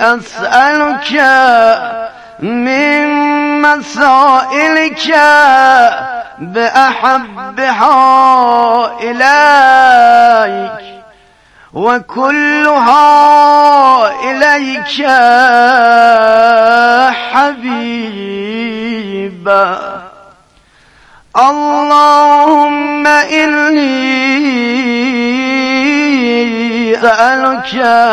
أسألك من مسائلك بأحبها إليك وكلها إليك حبيبا. اللهم إني أسألك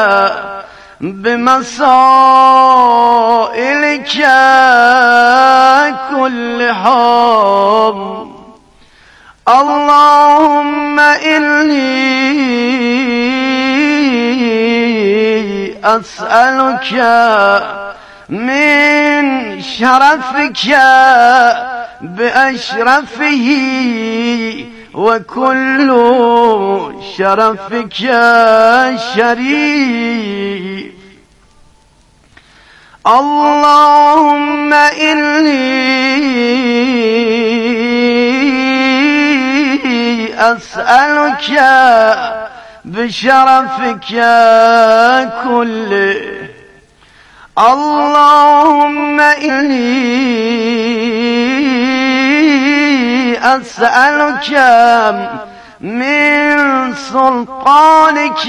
بمسائلك كلها. اللهم إني أسألك من شرفك بأشرفه وكل شرفك شريف. اللهم إني أسألك بشرفك كله. اللهم إني أسألك من سلطانك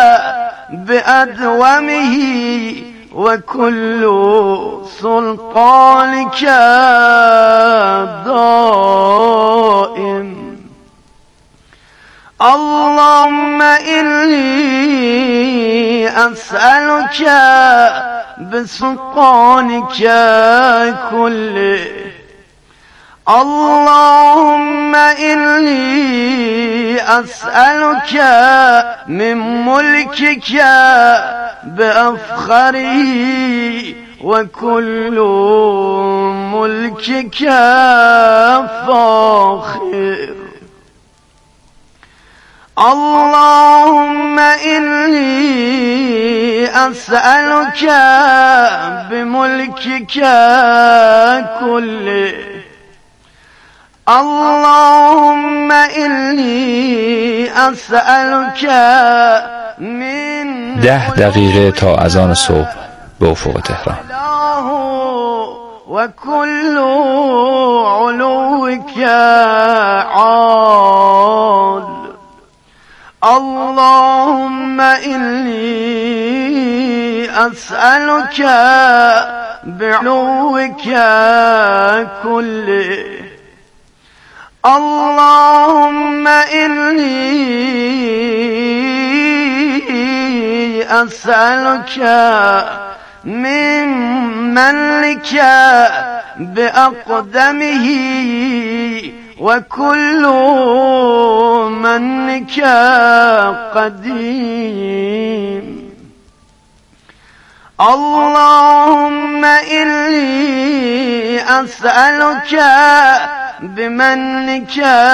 بأدومه وكل سلطانك دائم. اللهم إني أسألك بسلطانك كله. اللهم إني أسألك من ملكك بأفخره وكل ملكك فاخر. اللهم إني أسألك بملكك كله. اللهم إني أسألك من 10 دقیقه تا اذان صبح به افق تهران. وكل علوك عال. اللهم إني أسألك بعلوك كله. اللهم إني أسألك من منك بأقدمه وكل منك قديم. اللهم إني أسألك بمنك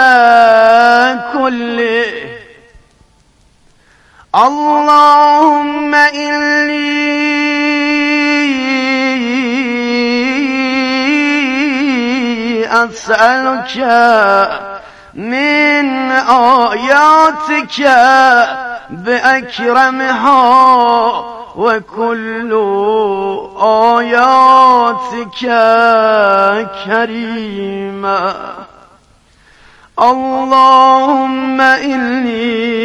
كله. اللهم إني أسألك من آياتك بأكرمها وكل آياتك كريمة. اللهم إني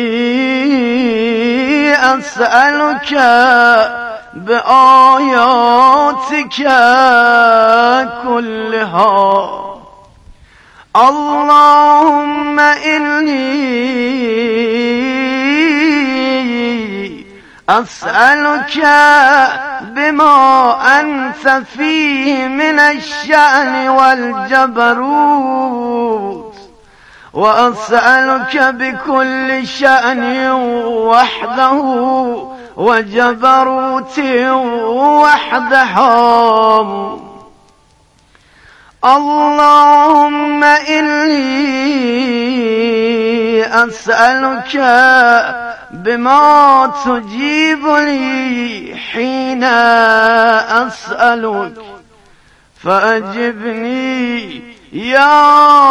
أسألك بآياتك كلها. اللهم إني أسألك بما أنت فيه من الشأن والجبروت، وأسألك بكل شأن وحده وجبروت وحدها. اللهم إني أسألك بما تجيب لي حين أسألك فأجبني يا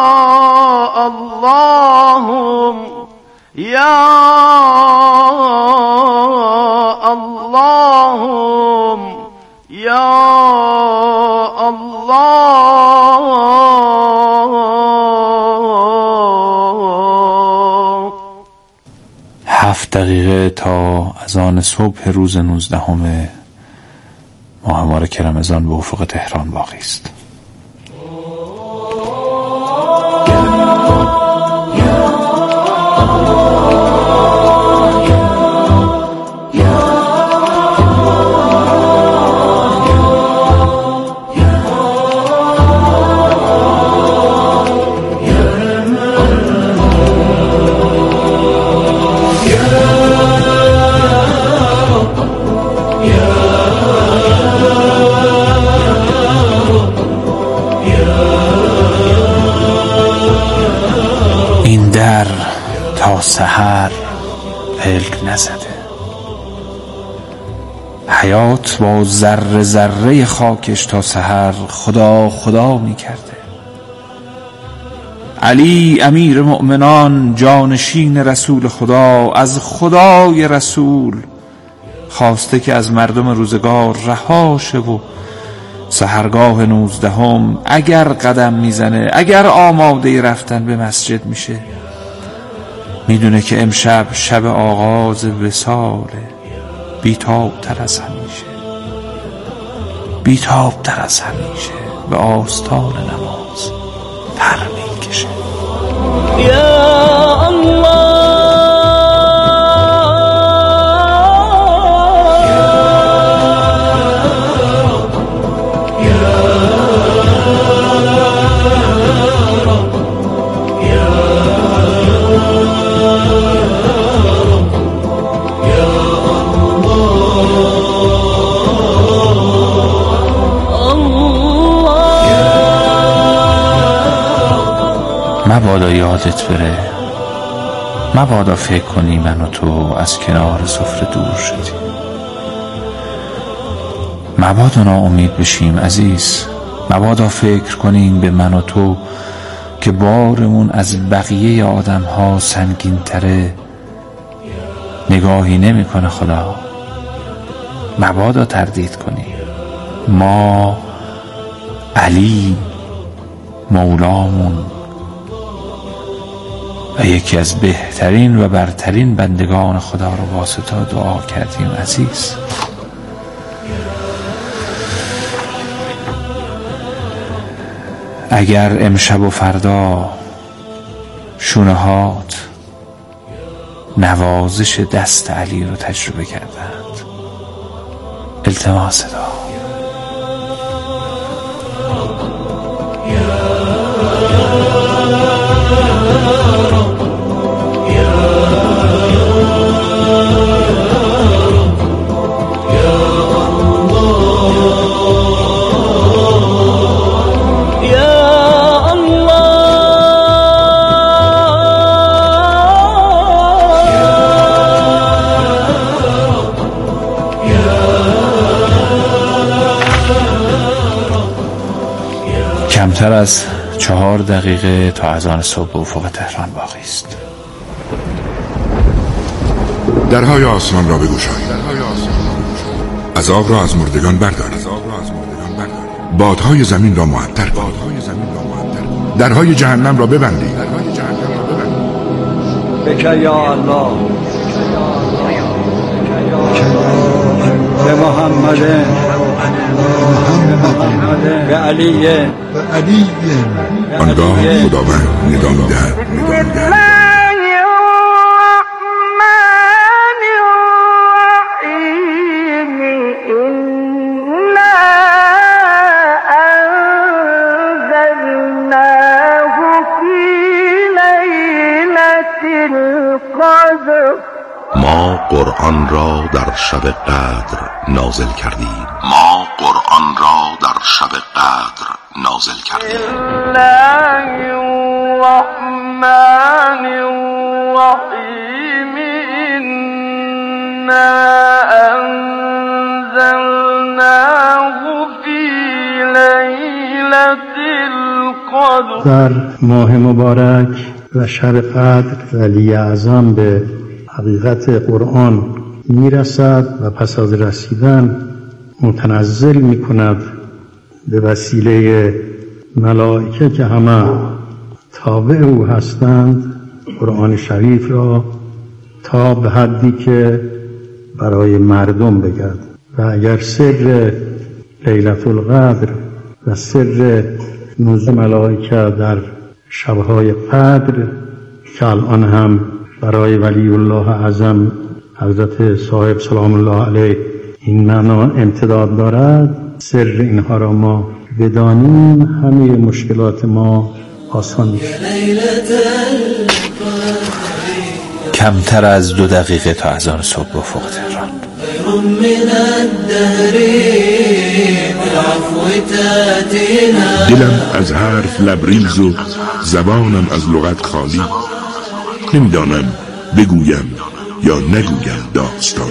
الله يا اللهم 7 دقیقه تا اذان صبح روز 19 ماه مبارک رمضان به افق تهران باقی است. این در تا سحر پلک نزده، حیات با ذره ذره خاکش تا سحر خدا خدا می کرده. علی امیر مؤمنان جانشین رسول خدا از خدای رسول خواسته که از مردم روزگار رها شه و سحرگاه 19 اگر قدم میزنه، اگر آماده رفتن به مسجد میشه، میدونه که امشب شب آغاز وصاله، بیتاب تر از همیشه، بیتاب تر از همیشه به آستان نماز پر میکشه. یا الله مبادا یادت بره، مبادا فکر کنی من و تو از کنار سفره دور شدیم، مبادا ناامید بشیم عزیز، مبادا فکر کنیم به من و تو که بارمون از بقیه آدم ها سنگین تره، نگاهی نمی کنه خدا، مبادا تردید کنیم. ما علی مولامون و یکی از بهترین و برترین بندگان خدا رو واسطه دعا کردیم عزیز. اگر امشب و فردا شونهات نوازش دست علی رو تجربه کردند، التماس دعا. کمتر از 4 دقیقه تا اذان صبح به افق تهران باقی است. درهای آسمان را بگشایید، عذاب را از مردگان بردارید، بادهای زمین را معطر کنید، درهای جهنم را ببندید. بکه یا الله به محمد به علی آنگاه خداوند ندا می‌دهد. ما قرآن را در شب قدر نازل کردیم. ما قرآن را در شب قدر نازل کردیم. الله الرحمن الرحیم انا انزلناه فی لیلة القدر. در ماه مبارک و شب قدر ولی اعظم به حقیقت قرآن میرسد و پس از رسیدن متنزل میکند به وسیله ملائکه که همه تابع او هستند، قرآن شریف را تا به حدی که برای مردم بگرد. و اگر سر لیلة القدر و سر نزول ملائکه در شبهای قدر که الان هم برای ولی الله اعظم حضرت صاحب سلام الله علیه این معنا امتداد دارد، سر اینها را ما بدانیم همه مشکلات ما آسان میشه. کمتر از 2 دقیقه تا اذان صبح به افق تهران. دلم از حرف لبریز و زبانم از لغت خالی، نمیدانم بگویم یا نگویم داستان.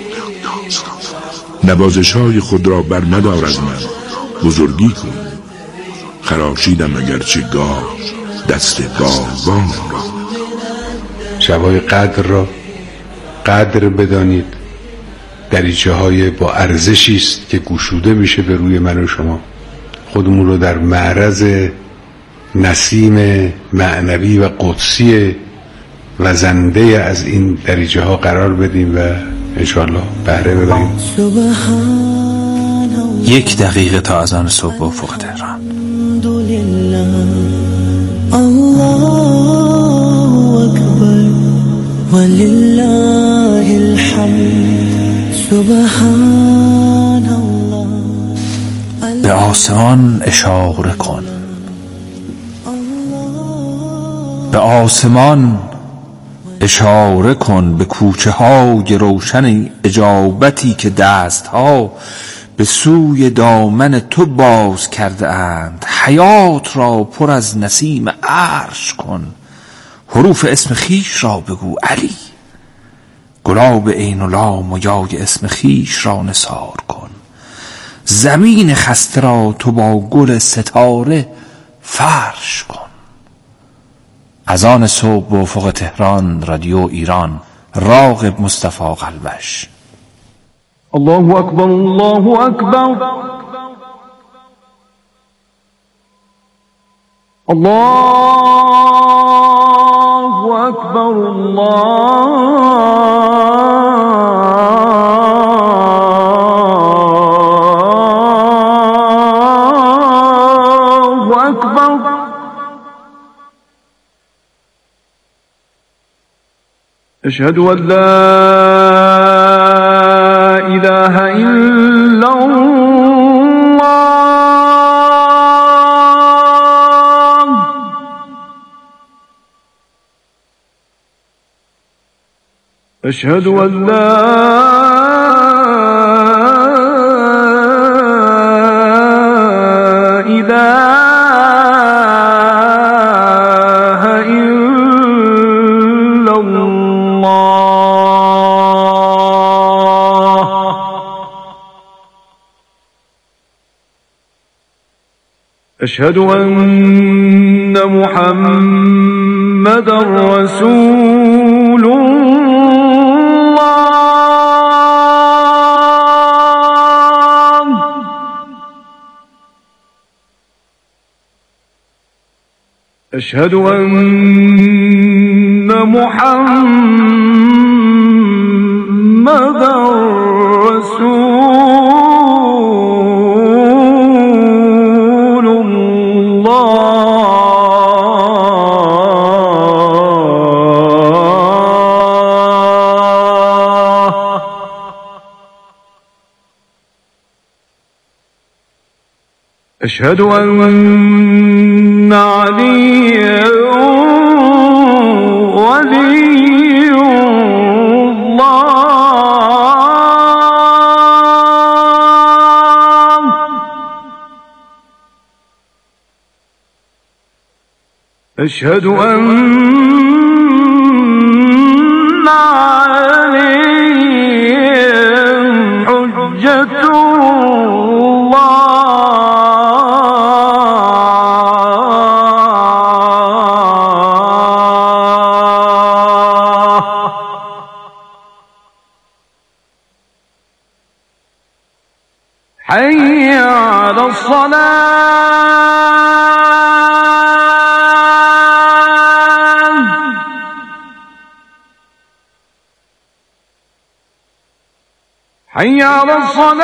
نوازش‌های خود را بر مدار از من، بزرگی کن. خراشیدم اگرچه گاه دست باغبان را. شب‌های قدر را قدر بدانید. دریچه های با ارزشی است که گشوده میشه به روی من و شما. خودمون رو در معرض نسیم معنوی و قدسی وزنده از این دریچه ها قرار بدیم و انشاءالله بهره ببریم. 1 دقیقه تا اذان صبح به افق تهران. ولله الحمد سبحان الله. به آسمان اشاره کن، به آسمان اشاره کن، به کوچه های روشن اجابتی که دست ها به سوی دامن تو باز کرده اند. حیات را پر از نسیم عرش کن، حروف اسم خیش را بگو علی. گلاب عین و لام و یای اسم خیش را نثار کن. زمین خسته را تو با گل ستاره فرش کن. اذان صبح به افق تهران، رادیو ایران، راغب مصطفی قلبش. الله اکبر، الله اکبر، الله اکبر، الله اکبر. اشهد ان لا اله الا الله. اشهد ان لا اله الا الله. اشهد ان محمدا رسول أشهد أن محمدا رسول الله. أشهد أن عليا ولي الله. أشهد أن عليا حجة حي على الصلاة. حي على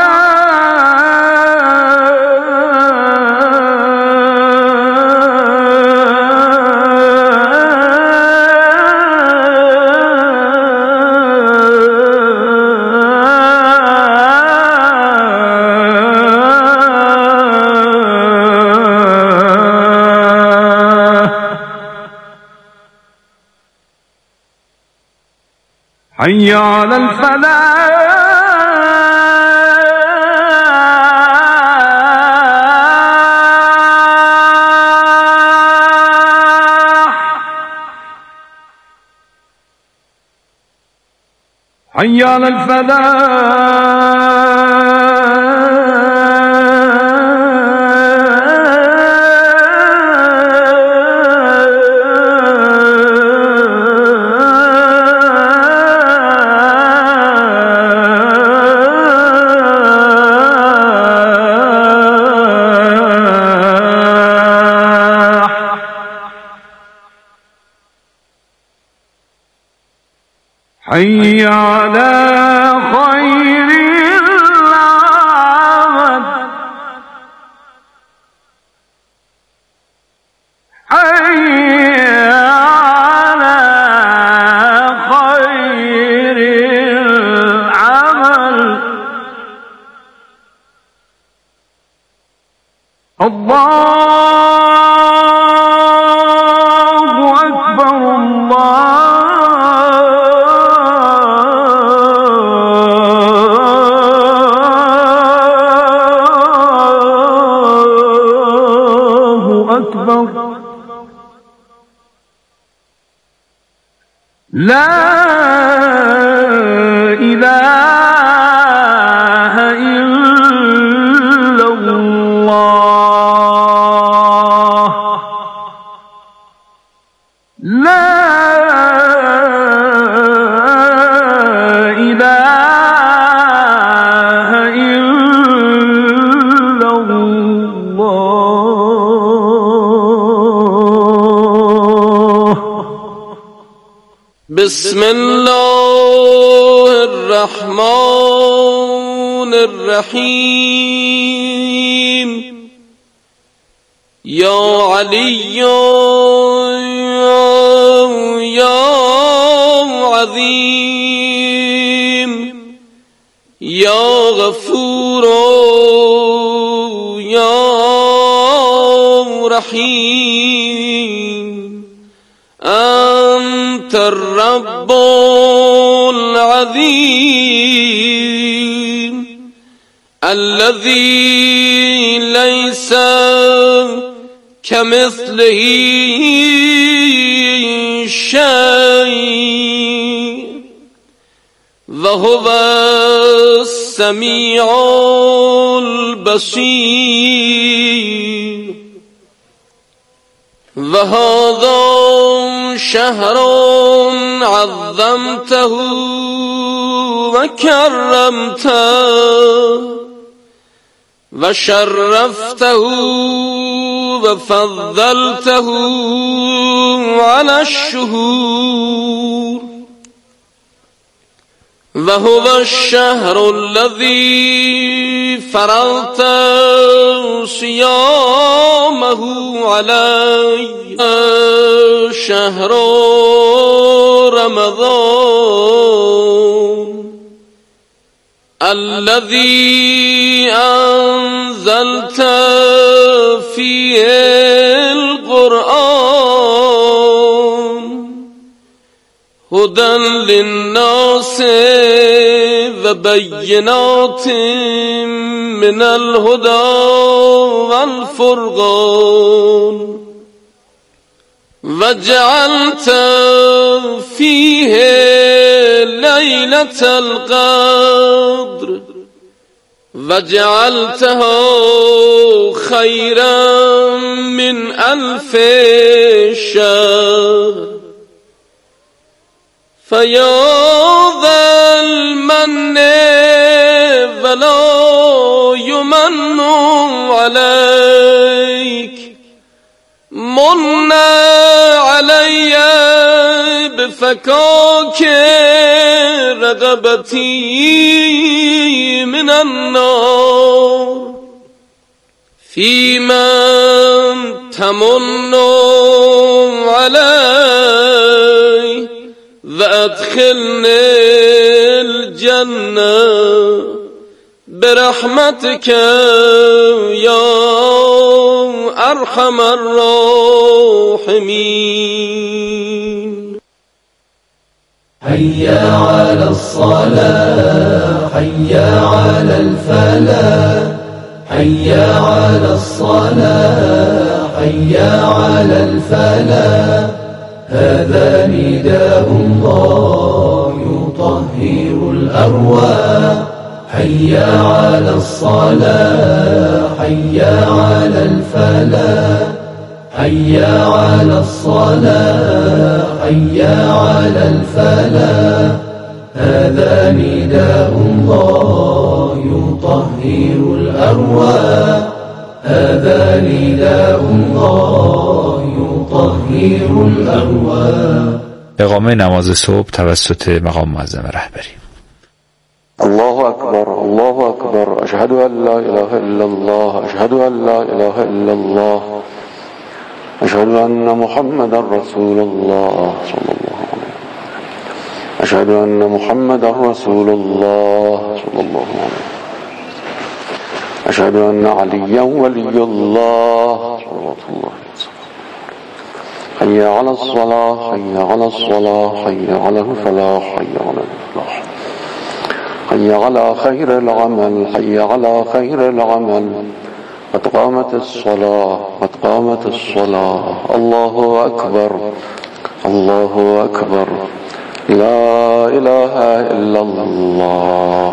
حي على الفلاح حي على حي على خير العمل حي على خير العمل الله أكبر لا إله إلا الله لا إله إلا الله. بسم الله الرحمن الرحيم. يا علي يا عظيم يا غفور يا رحيم أنت الرب العظيم الذي ليس كمثله شيء وهو السميع البصير. وهذا شهر عظمته وكرمته وشرفته وفضلته على الشهور. وهو الشهر الذي فرضت صيامه علي شهر رمضان الذي أنزلت فيه القرآن هدى للناس وبينات من الهدى والفرقان وجعلت فيه ليلة القدر وجعلتها خيرا من 1000 شهر. فيا ذا المن ولا يمن عليك من علي بفكاك رغبتي من النار في من تمن علي وادخلني الجنة برحمتك يا أرحم الراحمين. حي على الصلاة حي على الفلاح حي على الصلاة حي على الفلاح هذا نداء الله يطهر الأرواح حي على الصلاة حي على الفلاح حي على الصلاة حي على الفلاح هذا نداء الله يطهر الأرواح هذا نداء الله يطهر الأرواح. اقامه نماز صبح توسط مقام معظم رهبری. الله أكبر الله أكبر أشهد أن لا إله إلا الله أشهد أن لا إله إلا الله أشهد أن محمدا رسول الله صلى الله عليه وسلم أشهد أن محمدا رسول الله صلى الله عليه وسلم أشهد أن عليا ولي الله صلوات الله وسلم حي على الصلاة حي على الصلاة حي على الفلاح حي على الفلاح حي على خير العمل حي على خير العمل قد قامت الصلاة قد قامت الصلاة الله أكبر الله أكبر لا إله إلا الله.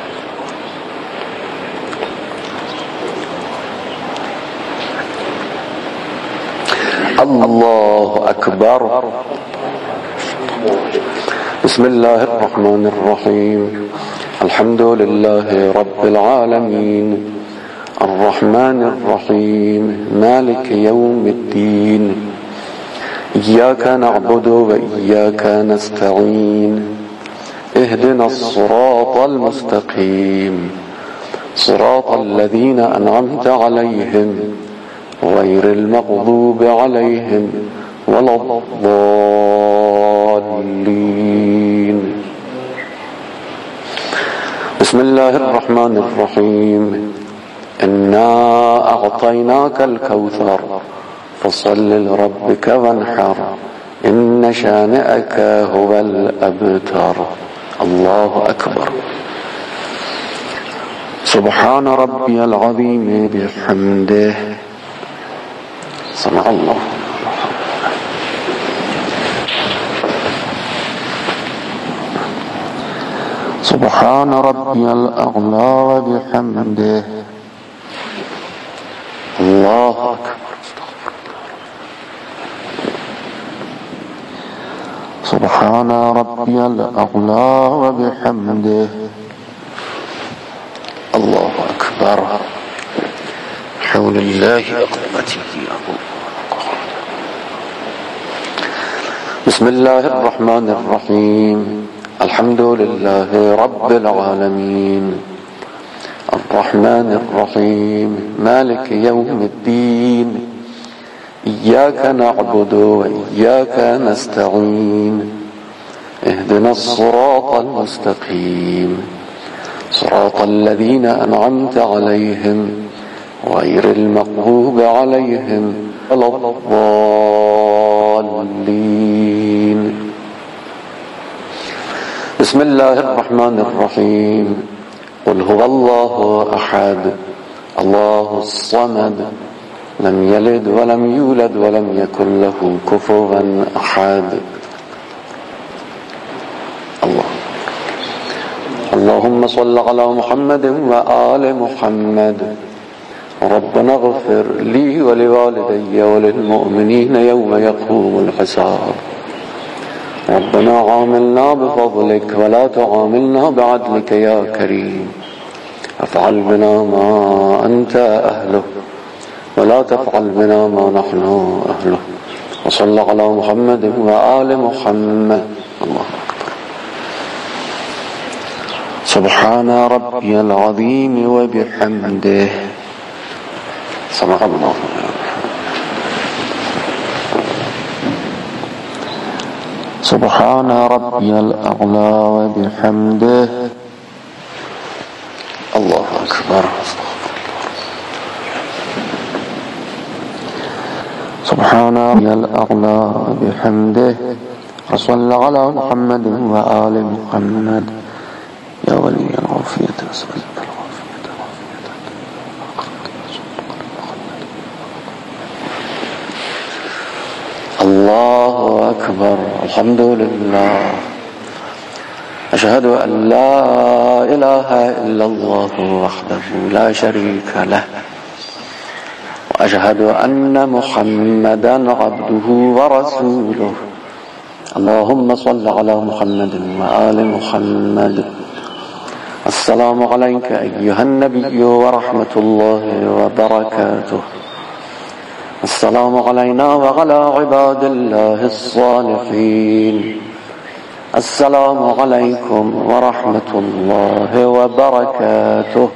الله أكبر. بسم الله الرحمن الرحيم الحمد لله رب العالمين الرحمن الرحيم مالك يوم الدين إياك نعبد وإياك نستعين اهدنا الصراط المستقيم صراط الذين أنعمت عليهم غير المغضوب عليهم ولا الضالين. بسم الله الرحمن الرحيم إنا أعطيناك الكوثر فصل لربك وانحر إن شانئك هو الأبتر. الله أكبر. سبحان ربي العظيم بحمده سمع الله. سبحان ربي الأعلى وبحمده. الله أكبر. سبحان ربي الأعلى وبحمده. الله أكبر. حول الله قوته. بسم الله الرحمن الرحيم الحمد لله رب العالمين الرحمن الرحيم مالك يوم الدين إياك نعبد وإياك نستعين اهدنا الصراط المستقيم صراط الذين أنعمت عليهم غير المغضوب عليهم ولا الضالين. بسم الله الرحمن الرحيم قل هو الله أحد الله الصمد لم يلد ولم يولد ولم يكن له كفوا أحد. الله. اللهم صل على محمد وآل محمد. ربنا اغفر لي ولوالدي وللمؤمنين يوم يقوم الحساب. ربنا عاملنا بفضلك ولا تعاملنا بعدلك يا كريم. افعل بنا ما أنت أهله ولا تفعل بنا ما نحن أهله. وصل على محمد وآل محمد. الله أكبر. سبحان ربي العظيم وبحمده صدق الله. سبحان ربي الأعلى وبحمده. الله أكبر. سبحان ربي الأعلى وبحمده. وصلى على محمد وآل محمد. يا ولي العافية أسألك العافية. الله أكبر. الحمد لله. أشهد أن لا إله إلا الله وحده لا شريك له، وأشهد أن محمدا عبده ورسوله. اللهم صل على محمد وآل محمد. السلام عليك أيها النبي ورحمة الله وبركاته. السلام علينا وعلى عباد الله الصالحين. السلام عليكم ورحمة الله وبركاته.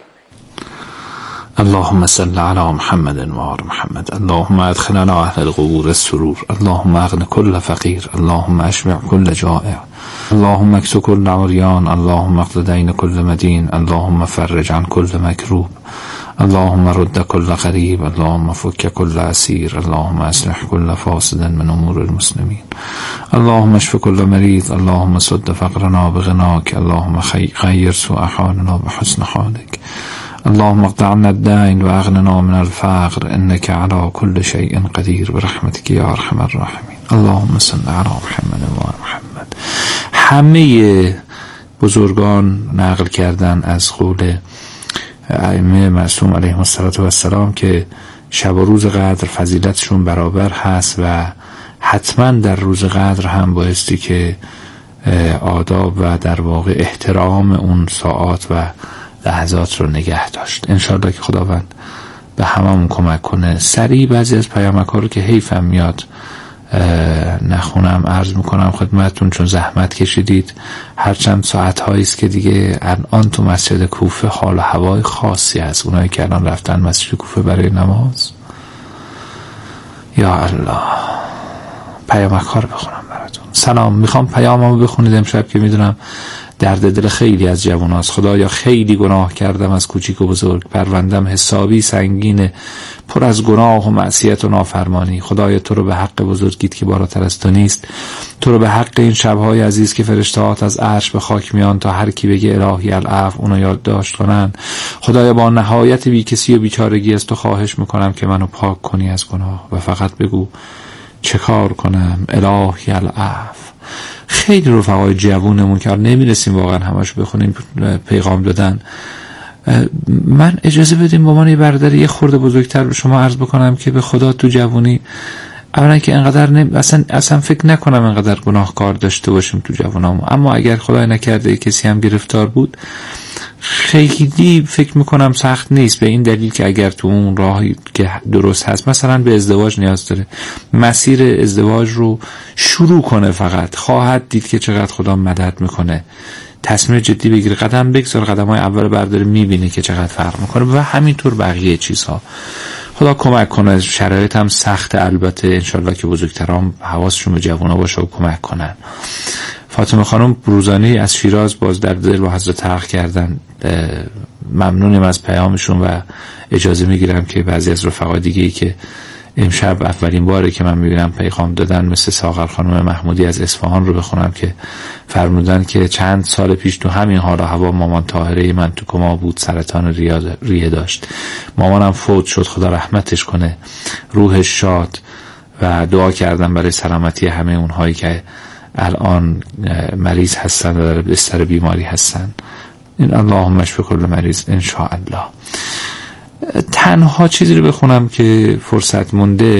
اللهم صل على محمد وآل محمد. اللهم ادخلنا اهل القبور السرور. اللهم اغن كل فقير. اللهم اشبع كل جائع. اللهم اكس كل عريان. اللهم اقض دين كل مدين. اللهم فرج عن كل مكروب. اللهم رد كل غريب. اللهم فك كل اسير. اللهم اصلح كل فاسد من امور المسلمين. اللهم اشف كل مريض. اللهم سد فقرنا بغناك. اللهم غير سوء حالنا بحسن حالك. اللهم اقطعنا الدين واغننا من الفقر انك على كل شيء قدير برحمتك یا ارحم الراحمین. اللهم صل علی محمد و آل محمد. همه بزرگان نقل کردن از قول ائمه معصوم علیهم السلام که شب و روز قدر فضیلتشون برابر هست و حتما در روز قدر هم بایستی که آداب و در واقع احترام اون ساعات و لحظات رو نگه داشت. انشاءالله که خداوند به هممون کمک کنه. سریع بعضی از پیامک ها رو که حیفم میاد نخونم عرض میکنم خدمتتون، چون زحمت کشیدید. هر چند ساعت هایی است که دیگه الان تو مسجد کوفه حال و هوای خاصی هست. اونایی که الان رفتن مسجد کوفه برای نماز، یا الله، پیامک ها رو بخونم براتون. سلام، میخوام پیاممو بخونید امشب که میدونم درد دل خیلی از جواناست. خدایا خیلی گناه کردم از کوچیک و بزرگ، پروندم حسابی سنگینه، پر از گناه و معصیت و نافرمانی. خدایا تو رو به حق بزرگیت که بالاتر از تو نیست، تو رو به حق این شبهای عزیز که فرشتهات از عرش به خاک میان تا هر کی بگه الهی العفو اونو یادداشت کنن. خدایا با نهایت بی کسی و بیچارگی از تو خواهش میکنم که منو پاک کنی از گناه و فقط بگو چه کار کنم الهی العفو. خیلی رفقای جوونمون که نمیرسیم واقعا همش بخونیم پیغام دادن. من اجازه بدیم با من یه برادر یه خورده بزرگتر به شما عرض بکنم که به خدا تو جوونی اولا که انقدر اصلا فکر نکنم انقدر گناهکار داشته باشیم تو جوونامون، اما اگر خدای نکرده کسی هم گرفتار بود خیلی فکر میکنم سخت نیست، به این دلیل که اگر تو اون راهی که درست هست مثلا به ازدواج نیاز داره، مسیر ازدواج رو شروع کنه، فقط خواهد دید که چقدر خدا مدد میکنه. تصمیم جدی بگیره، قدم بگذار، قدم‌های اول برداره، میبینه که چقدر فرق میکنه و همینطور بقیه چیزها. خدا کمک کنه. شرایط هم سخت البته، انشالله که بزرگترام حواسشون به جوانا باشه و کمک کنن. فاطمه خانم روزانی از شیراز باز در دل با حضرت حق کردن. ممنونیم از پیامشون و اجازه میگیرم که بعضی از رفقای دیگه‌ای که امشب اولین باره که من میبینم پیغام دادن مثل ساغر خانم محمودی از اصفهان رو بخونم که فرمودن که چند سال پیش تو همین حال و هوا مامان طاهره من تو کما بود، سرطان ریه داشت، مامانم فوت شد، خدا رحمتش کنه، روحش شاد، و دعا کردم برای سلامتی همه اونهایی که الان مریض هستن و در بستر بیماری هستن. این اللهم اشف کل مریض ان شاء الله. تنها چیزی رو بخونم که فرصت مونده